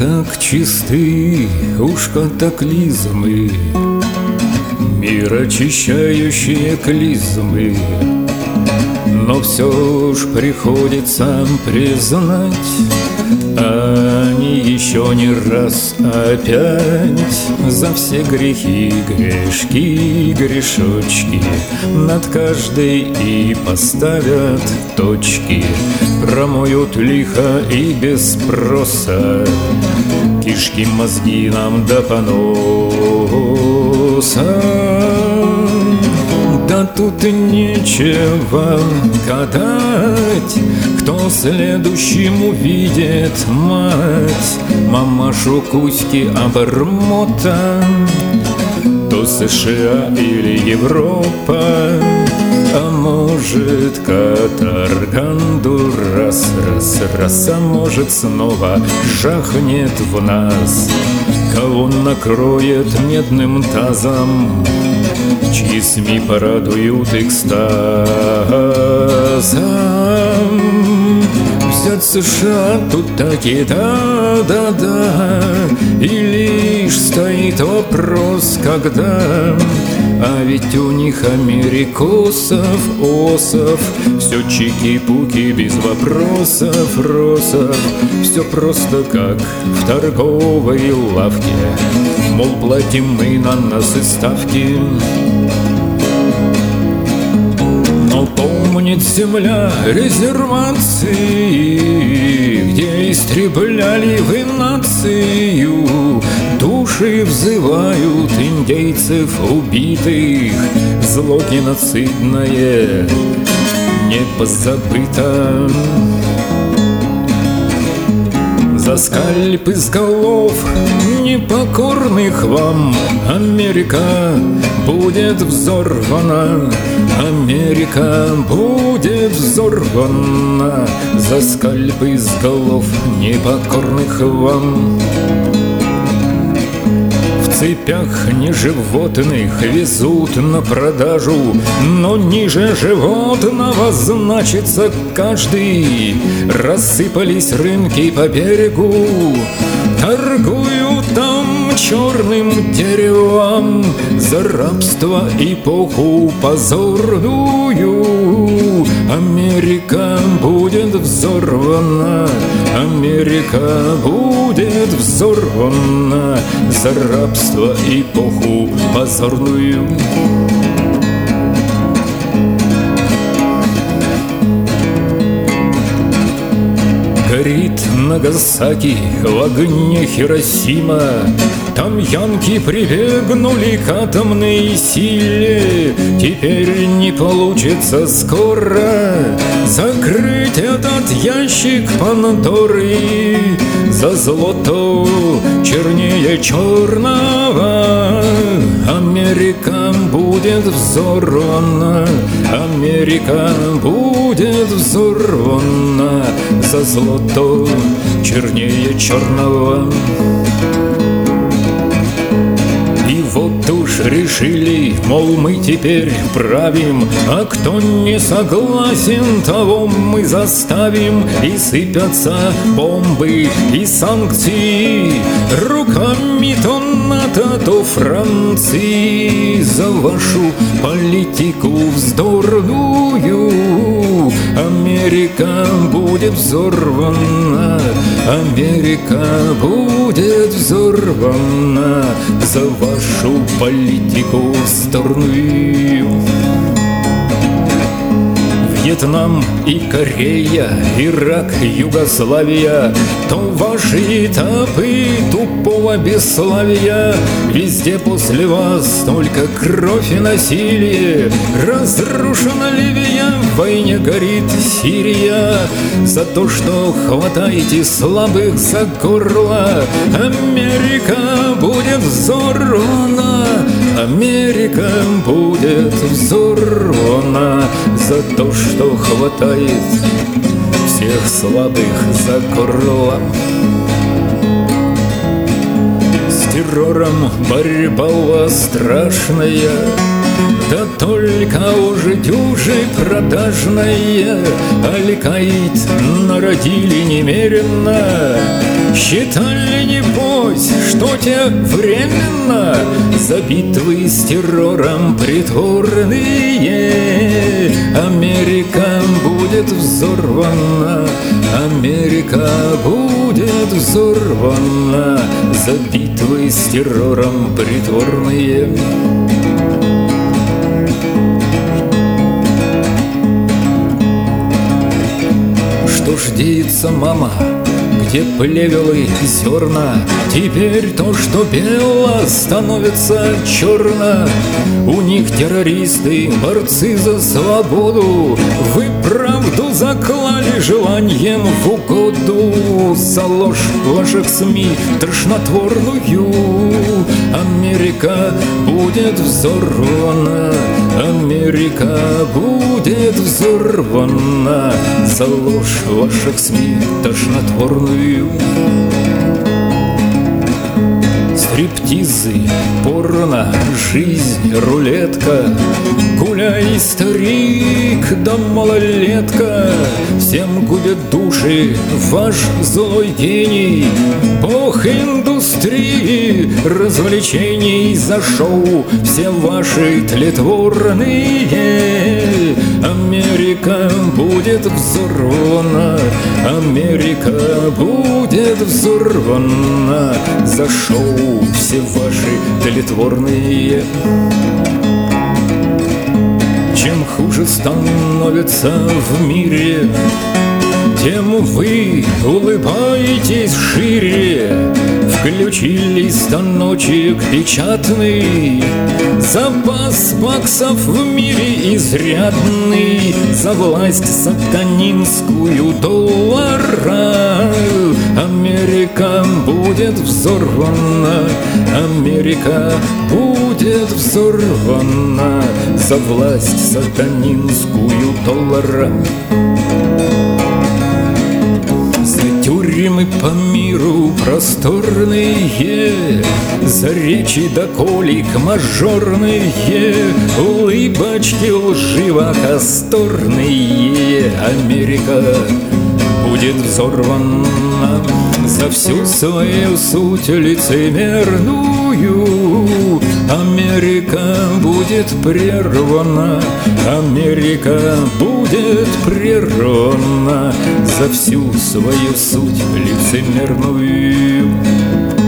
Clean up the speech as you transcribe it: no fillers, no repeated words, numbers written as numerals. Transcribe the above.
так чисты уж катаклизмы, мир очищающие клизмы, но все ж приходится признать, они еще не раз опять за все грехи, грешки, грешочки над каждой и поставят точки, промоют лихо и без спроса кишки, мозги нам до поноса. Да тут и нечего гадать, кто следующим увидит мать, мамашу Кузьки обормота, то США или Европа, а может Катар-Ганду раз, а может снова жахнет в нас, кого накроет медным тазом, чьи СМИ порадуют экстазом. Взять США тут таки да, и лишь стоит вопрос, когда. А ведь у них америкосов, все чики-пуки без вопросов, все просто как в торговой лавке, мол, платим мы на нас и ставки. Но помнит земля резервации, где истребляли вы нацию, души взывают индейцев убитых, зло геноцидное не позабыто. За скальп из голов непокорных вам Америка будет взорвана, Америка будет взорвана. За скальп из голов непокорных вам. В цепях не животных везут на продажу, но ниже животного значится каждый. Рассыпались рынки по берегу, торгуют там черным деревом за рабство эпоху позорную. Америка будет взорвана, Америка будет взорвана за рабство эпоху позорную. Горит Нагасаки, в огне Хиросима, там янки прибегнули к атомной силе. Теперь не получится скоро закрыть этот ящик Пандоры. За злото чернее черного Америка будет взорвана, Америка будет взорвана. За злото чернее черного. И вот уж решили, мол, мы теперь правим, а кто не согласен, того мы заставим. И сыпятся бомбы и санкции руками то НАТО, то Франции за вашу политику вздорную. Америка будет взорвана, Америка будет взорвана за вашу политику вздорную. Вьетнам и Корея, Ирак, Югославия, то ваши этапы тупого бесславия. Везде после вас только кровь и насилие. Разрушена Ливия, в войне горит Сирия. За то, что хватаете слабых за горло, Америка будет взорвана, Америка будет взорвана. За то, что хватает всех слабых за горло. С террором борьба у вас страшная, Да только уже дюжи продажная, аликаид народили немеренно. Считали, небось, что те временно за битвы с террором притворные. Америка будет взорвана, Америка будет взорвана за битвы с террором притворные. Что ж деется, мама, где плевелы зерна? Теперь то, что бело, становится черно. У них террористы, борцы за свободу. Вы правду заклали желанием в угоду. За ложь ваших СМИ тошнотворную Америка будет взорвана, Америка будет взорвана за ложь ваших СМИ тошнотворную. Стриптизы, порно, жизнь, рулетка, гуляй, старик, да малолетка. Всем губит души ваш злой гений, бог индустрии развлечений за шоу все ваши тлетворные. Америка будет взорвана, Америка будет взорвана за шоу все ваши тлетворные. Чем хуже становится в мире, тем вы улыбаетесь шире. Включили станочек печатный, запас баксов в мире изрядный, за власть сатанинскую доллара. Америка будет взорвана, Америка будет взорвана за власть сатанинскую доллара. Тюрьмы по миру просторные, за речи до колик мажорные, улыбочки лживо-касторные. Америка будет взорвана за всю свою суть лицемерную. Америка будет прервана, Америка будет прервана за всю свою суть лицемерную.